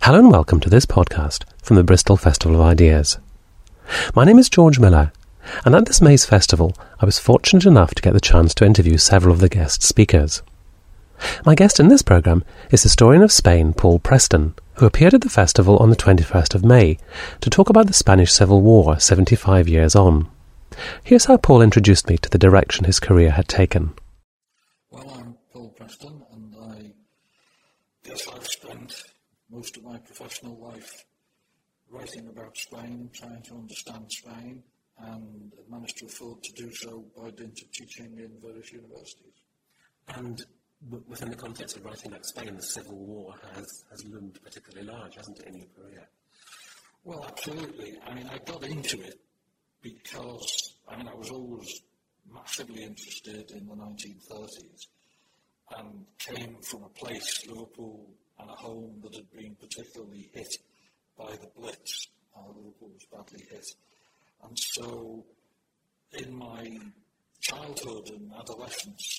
Hello and welcome to this podcast from the Bristol Festival of Ideas. My name is George Miller, and at this May's festival I was fortunate enough to get the chance to interview several of the guest speakers. My guest in this programme is historian of Spain Paul Preston, who appeared at the festival on the 21st of May to talk about the Spanish Civil War 75 years on. Here's how Paul introduced me to the direction his career had taken. Well, I'm Paul Preston, and I guess I've spent most of my professional life writing about Spain, trying to understand Spain, and managed to afford to do so by dint of teaching in various universities. And within the context of writing about Spain, the Civil War has loomed particularly large, hasn't it, in your career? Well, absolutely. I got into it because, I was always massively interested in the 1930s and came from a place, Liverpool, and a home that had been particularly hit by the Blitz. Liverpool was badly hit. And so in my childhood and adolescence,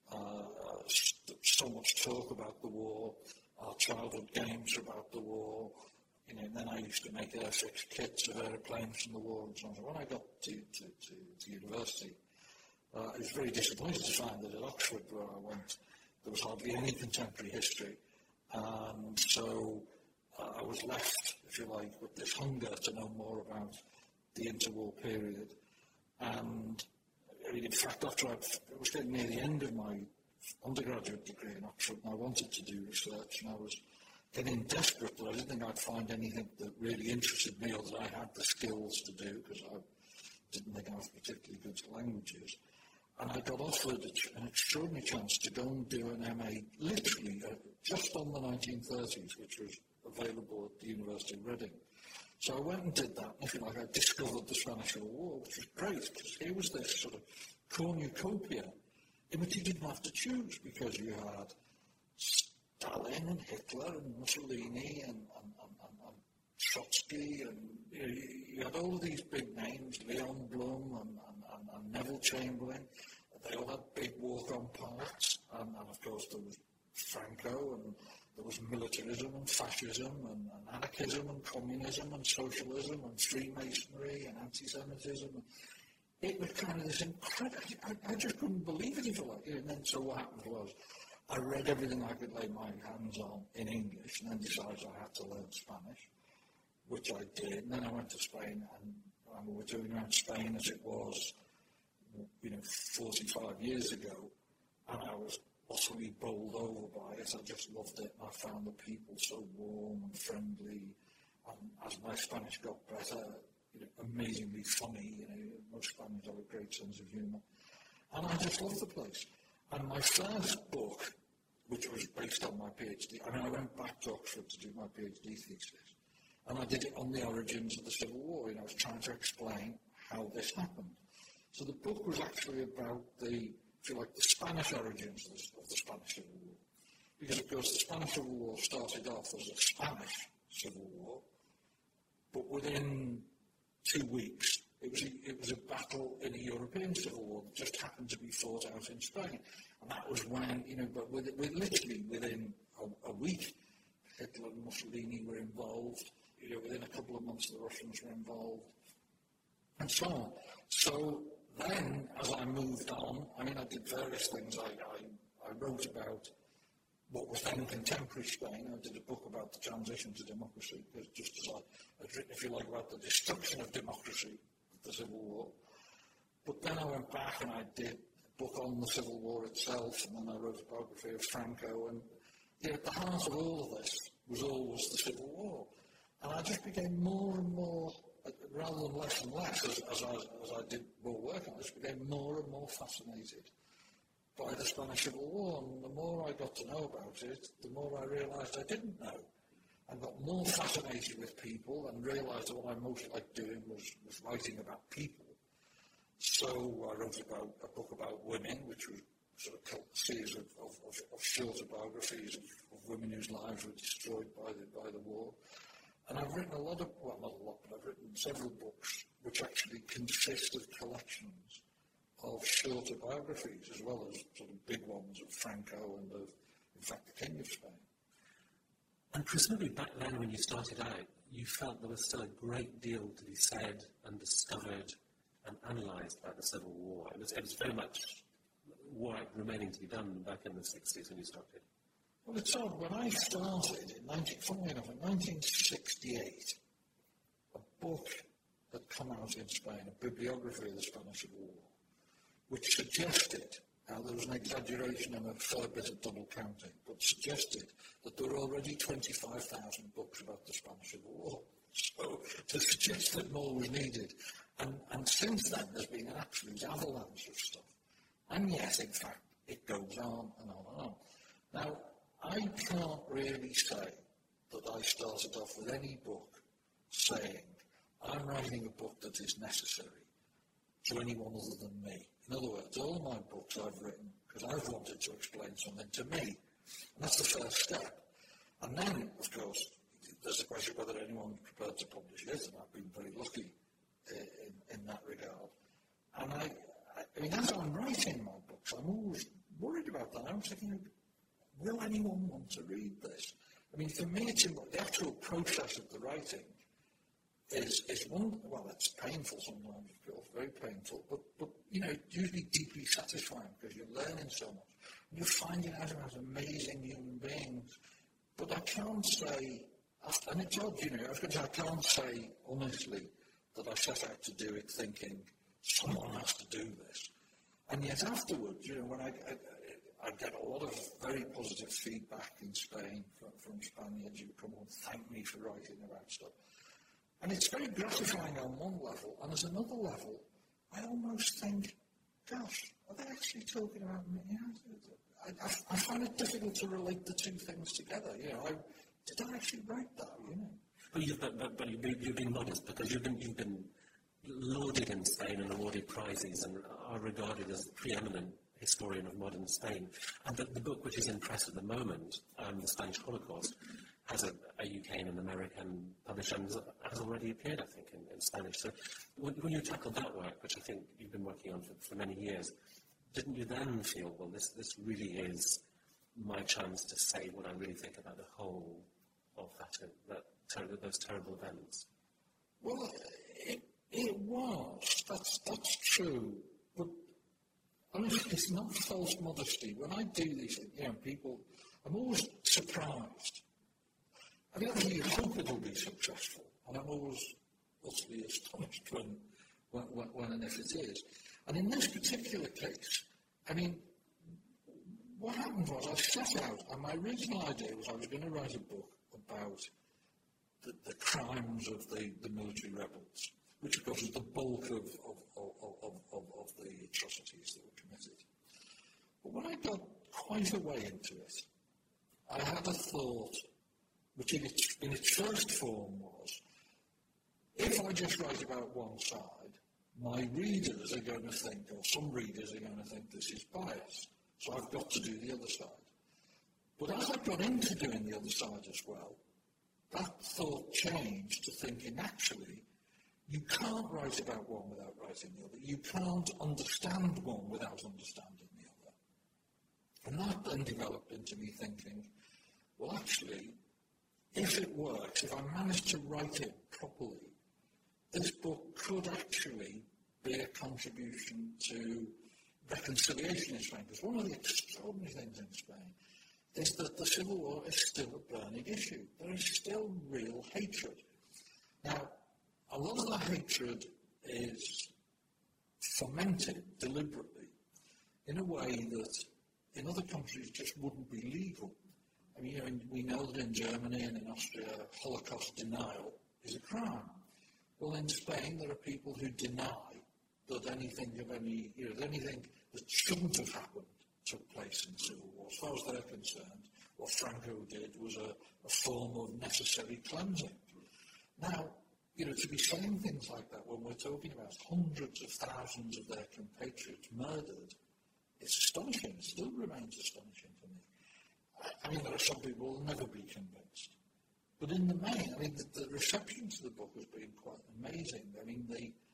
so much talk about the war, our childhood games about the war, and then I used to make airfix kits of aeroplanes from the war and so on. So when I got to university, I was very disappointed to find that at Oxford, where I went, there was hardly any contemporary history. And so I was left, if you like, with this hunger to know more about the interwar period. And in fact, after I was getting near the end of my undergraduate degree in Oxford, and I wanted to do research, and I was getting desperate, but I didn't think I'd find anything that really interested me or that I had the skills to do, because I didn't think I was particularly good at languages. And I got offered an extraordinary chance to go and do an MA, literally just on the 1930s, which was available at the University of Reading. So I went and did that. If you like, I discovered the Spanish Civil War, which was great, because here was this sort of cornucopia in which you didn't have to choose, because you had Stalin and Hitler and Mussolini and Trotsky, and you had all of these big names, Leon Blum and Neville Chamberlain. They all had big walk-on parts, and of course there was Franco, and there was militarism and fascism and anarchism and communism and socialism and Freemasonry and anti-Semitism. It was kind of this incredible, I just couldn't believe it, if you like. And then so what happened was, I read everything I could lay my hands on in English, and then decided I had to learn Spanish, which I did. And then I went to Spain, and we were doing around Spain as it was, 45 years ago, and I was utterly bowled over by it. I just loved it. I found the people so warm and friendly, and as my Spanish got better, amazingly funny. Most Spaniards have a great sense of humour, and I just loved the place. And my first book, which was based on my PhD, I went back to Oxford to do my PhD thesis, and I did it on the origins of the Civil War. I was trying to explain how this happened. So the book was actually about the Spanish origins of the Spanish Civil War. Because, of course, the Spanish Civil War started off as a Spanish Civil War, but within 2 weeks, it was a battle in a European Civil War that just happened to be fought out in Spain. And that was when, but literally within a week, Hitler and Mussolini were involved. Within a couple of months, the Russians were involved, and so on. So then, as I moved on, I did various things. I wrote about what was then contemporary Spain. I did a book about the transition to democracy, just as I'd written, if you like, about the destruction of democracy, the Civil War. But then I went back and I did a book on the Civil War itself, and then I wrote a biography of Franco. And at the heart of all of this was always the Civil War. And I just became more and more, rather than less and less, as I did more work on this, became more and more fascinated by the Spanish Civil War. And the more I got to know about it, the more I realised I didn't know. I got more fascinated with people and realised that what I most liked doing was writing about people. So I wrote a book about women, which was sort of a series of shorter biographies of women whose lives were destroyed by the war. And I've written not a lot, but I've written several books which actually consist of collections of shorter biographies, as well as sort of big ones of Franco and of, in fact, the King of Spain. And presumably back then when you started out, you felt there was still a great deal to be said and discovered and analysed about the Civil War. It was very much work remaining to be done back in the 60s when you started. Well, it's odd. When I started in 1968, a book had come out in Spain, a bibliography of the Spanish War, which suggested, now there was an exaggeration and a fair bit of double counting, but suggested that there were already 25,000 books about the Spanish Civil War. So to suggest that more was needed. And since then, there's been an absolute avalanche of stuff. And yes, in fact, it goes on and on and on. Now, I can't really say that I started off with any book saying, I'm writing a book that is necessary to anyone other than me. In other words, all my books I've written because I've wanted to explain something to me. And that's the first step. And then, of course, there's the question whether anyone's prepared to publish it, and I've been very lucky in that regard. And I mean, as I'm writing my books, I'm always worried about that. I'm thinking, will anyone want to read this? I mean, for me, it's the actual process of the writing is one, well, it's painful sometimes, of course, very painful, but you know, it's usually deeply satisfying because you're learning so much. And you're finding out about amazing human beings. But I can't say, and it's odd, you know, I can't say honestly that I set out to do it thinking someone has to do this. And yet afterwards, you know, when I get a lot of very positive feedback in Spain from Spaniards who come and thank me for writing about stuff. And it's very gratifying on one level, and as another level, I almost think, gosh, are they actually talking about me? I find it difficult to relate the two things together. You know, did I actually write that? You know. But you've been modest because you've been lauded in Spain and awarded prizes and are regarded as the preeminent historian of modern Spain. And the book which is in press at the moment, The Spanish Holocaust, has a UK and an American publisher and has already appeared, I think, in Spanish. So when you tackled that work, which I think you've been working on for many years, didn't you then feel, well, this really is my chance to say what I really think about the whole of those terrible events? Well, it was. That's true. But honestly, it's not false modesty. When I do these things, you know, people, I'm always surprised. I don't think you hope it'll be successful, and I'm always utterly astonished when and if it is. And in this particular case, I mean, what happened was I set out, and my original idea was I was going to write a book about the crimes of the military rebels, which of course is the bulk of the atrocities that were committed. But when I got quite a way into it, I had a thought, which in its first form was, if I just write about one side, my readers are going to think, or some readers are going to think this is biased, so I've got to do the other side. But as I got into doing the other side as well, that thought changed to thinking, actually, you can't write about one without writing the other. You can't understand one without understanding the other. And that then developed into me thinking, well, actually, if it works, if I manage to write it properly, this book could actually be a contribution to reconciliation in Spain. Because one of the extraordinary things in Spain is that the Civil War is still a burning issue. There is still real hatred. Now, a lot of that hatred is fomented deliberately in a way that in other countries just wouldn't be legal. I mean, you know, we know that in Germany and in Austria, Holocaust denial is a crime. Well, in Spain, there are people who deny that anything that shouldn't have happened took place in the Civil War. As far as they're concerned, what Franco did was a form of necessary cleansing. Now, you know, to be saying things like that when we're talking about hundreds of thousands of their compatriots murdered, it's astonishing. It still remains astonishing to me. I mean, there are some people who will never be convinced. But in the main, I mean, the reception to the book has been quite amazing. I mean,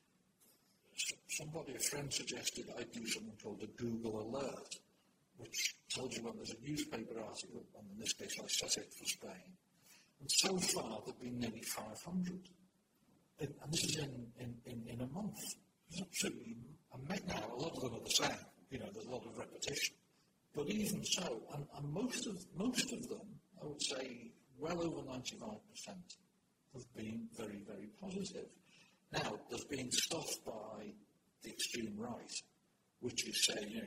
a friend suggested I do something called a Google alert, which tells you when there's a newspaper article, and in this case I set it for Spain, And so far, there have been nearly 500. And this is in a month. It's absolutely amazing. Now, a lot of them are the same. There's a lot of repetition. But even so, and most of them, I would say, well over 95%, have been very, very positive. Now, there's been stuff by the extreme right, which is saying,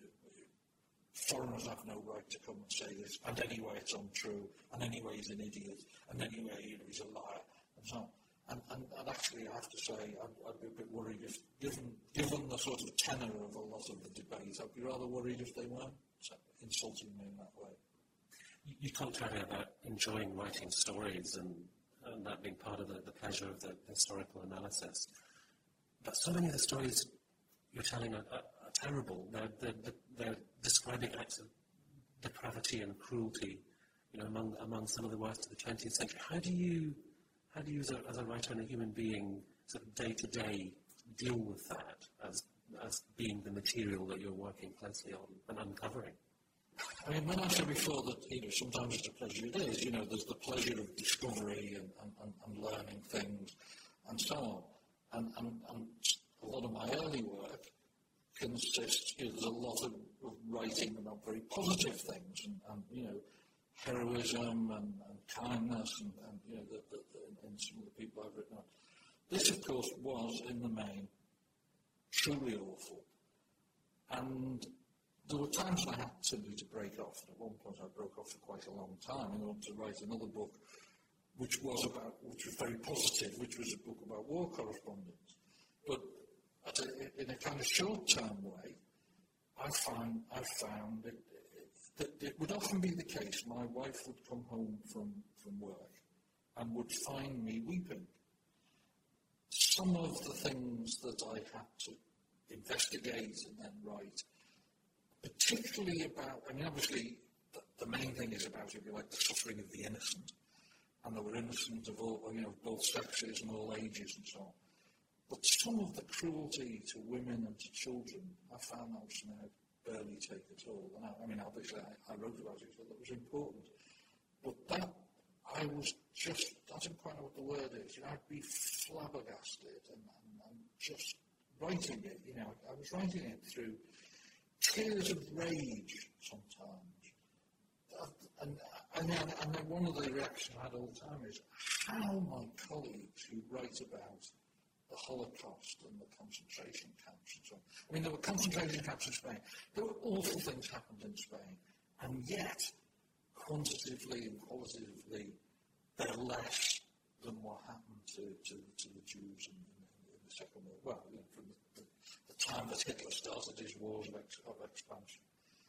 foreigners have no right to come and say this, and anyway it's untrue, and anyway he's an idiot, and anyway he's a liar, and so on. And actually, I have to say, I'd be a bit worried if, given the sort of tenor of a lot of the debate, I'd be rather worried if they weren't insulting me in that way. You talked earlier about enjoying writing stories and that being part of the pleasure of the historical analysis. But so many of the stories you're telling are terrible. They're describing acts of depravity and cruelty, among some of the worst of the 20th century. How do you, as a writer and a human being, sort of day to day, deal with that as being the material that you're working closely on and uncovering? I mean, when I said before that, sometimes it's a pleasure, it is. There's the pleasure of discovery and learning things and so on. And a lot of my early work consists, there's a lot of writing about very positive things and heroism and kindness and some of the people I've written on. This, of course, was, in the main, truly awful. And there were times when I had simply to break off. At one point I broke off for quite a long time in order to write another book which was very positive, which was a book about war correspondence. But in a kind of short-term way, I found that it would often be the case. My wife would come home from work and would find me weeping. Some of the things that I had to investigate and then write, particularly about, obviously, the main thing is about, if you like, the suffering of the innocent. And they were innocent of all, both sexes and all ages and so on. But some of the cruelty to women and to children, I found that was something I barely take at all. And obviously, I wrote about it, so that was important. But that, I didn't quite know what the word is. I'd be flabbergasted and just writing it. I was writing it through tears of rage sometimes. And then one of the reactions I had all the time is how my colleagues who write about the Holocaust and the concentration camps and so on. There were concentration camps in Spain. There were awful things happened in Spain. And yet, quantitatively and qualitatively, they're less than what happened to the Jews in the Second World War. From the time that Hitler started his wars of expansion.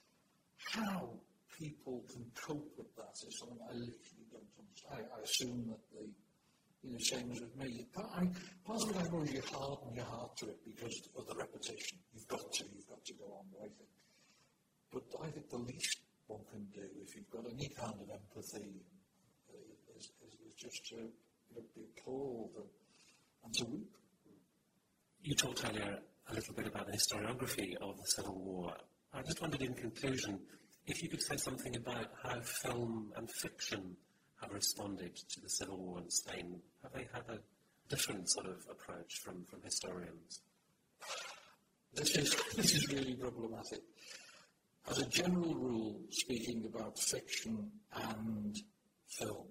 How people can cope with that is something I literally don't understand. I assume that same as with me. Part of it, I suppose, you harden your heart to it because of the repetition. You've got to go on writing. But I think the least one can do, if you've got any kind of empathy, is just to be appalled and to weep. You talked earlier a little bit about the historiography of the Civil War. I just wondered, in conclusion, if you could say something about how film and fiction have responded to the Civil War in Spain. Have they had a different sort of approach from historians? This is really problematic. As a general rule, speaking about fiction and film,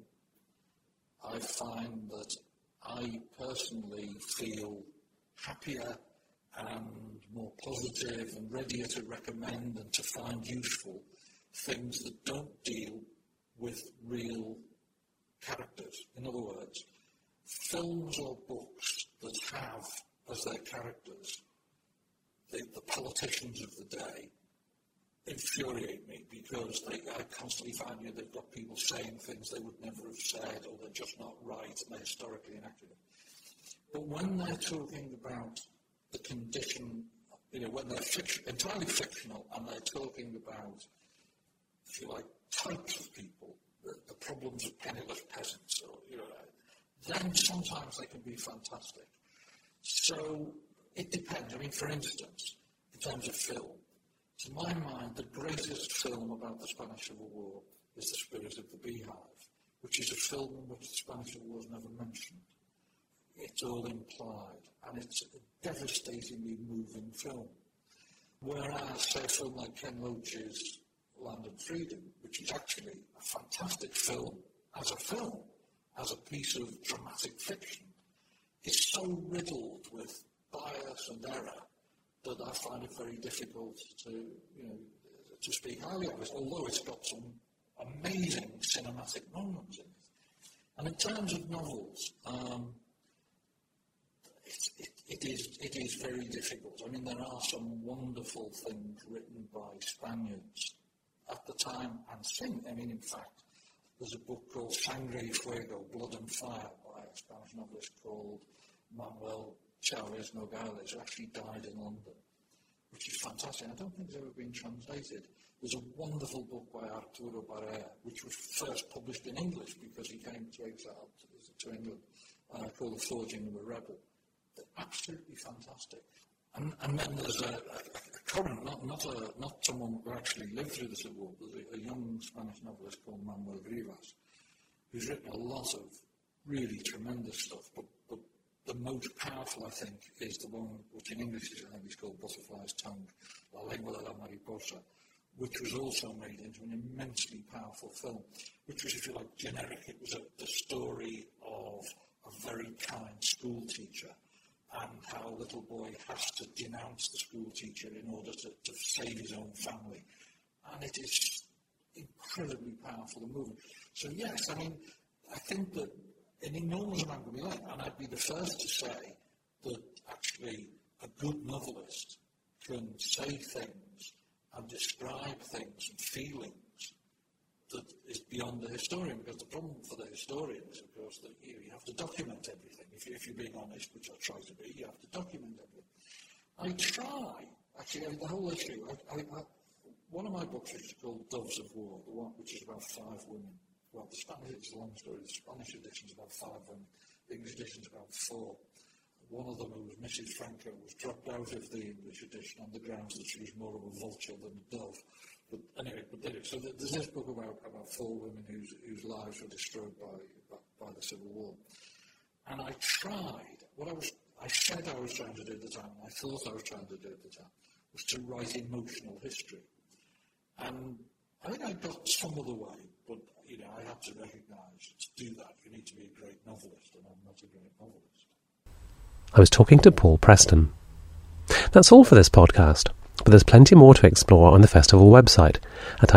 I find that I personally feel happier and more positive and readier to recommend and to find useful things that don't deal with real characters. In other words, films or books that have as their characters the politicians of the day infuriate me because I constantly find they've got people saying things they would never have said, or they're just not right and they're historically inaccurate. But when they're talking about the condition, when they're entirely fictional and they're talking about, if you like, types of people, the problems of penniless peasants, or then sometimes they can be fantastic. So it depends. For instance, in terms of film, to my mind, the greatest film about the Spanish Civil War is The Spirit of the Beehive, which which is a film in which the Spanish Civil War is never mentioned. It's all implied, and it's a devastatingly moving film. Whereas, say, a film like Ken Loach's Land and Freedom, which is actually a fantastic film, as a piece of dramatic fiction, is so riddled with bias and error that I find it very difficult to speak highly of it, although it's got some amazing cinematic moments in it. And in terms of novels, it is very difficult. I mean, there are some wonderful things written by Spaniards at the time and since. I mean, in fact, there's a book called Sangre y Fuego, Blood and Fire, by a Spanish novelist called Manuel Chávez Nogales, who actually died in London, which is fantastic. I don't think it's ever been translated. There's a wonderful book by Arturo Barea, which was first published in English because he came to exile to England, called The Forging of a Rebel. They're absolutely fantastic. And then there's a current, not someone who actually lived through the Civil War, there's a young Spanish novelist called Manuel Rivas, who's written a lot of really tremendous stuff, but the most powerful, I think, is the one which in English is called Butterfly's Tongue, La Lengua de la Mariposa, which was also made into an immensely powerful film, which was, if you like, generic. It was the story of a very kind school teacher and how a little boy has to denounce the school teacher in order to save his own family. And it is incredibly powerful and moving. So yes, I mean, I think that an enormous amount can be learned, and I'd be the first to say that actually a good novelist can say things and describe things and feelings that is beyond the historian, because the problem for the historian is, of course, that you have to document everything. If you're being honest, which I try to be, you have to document everything. I try, actually, the whole issue, one of my books is called Doves of War, the one which is about 5 women. Well, the Spanish, it's a long story, the Spanish edition is about 5 women, the English edition is about 4. One of them, who was Mrs. Franco, was dropped out of the English edition on the grounds that she was more of a vulture than a dove. But anyway, so there's this book about 4 women whose lives were destroyed by the Civil War. And I tried, I said I was trying to do at the time, and I thought I was trying to do at the time, was to write emotional history. And I think I got some of the way, but I had to recognise to do that you need to be a great novelist, and I'm not a great novelist. I was talking to Paul Preston. That's all for this podcast, but there's plenty more to explore on the festival website at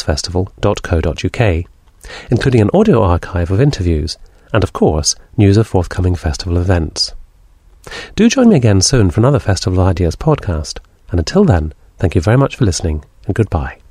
ideasfestival.co.uk, including an audio archive of interviews and, of course, news of forthcoming festival events. Do join me again soon for another Festival of Ideas podcast, and until then, thank you very much for listening, and goodbye.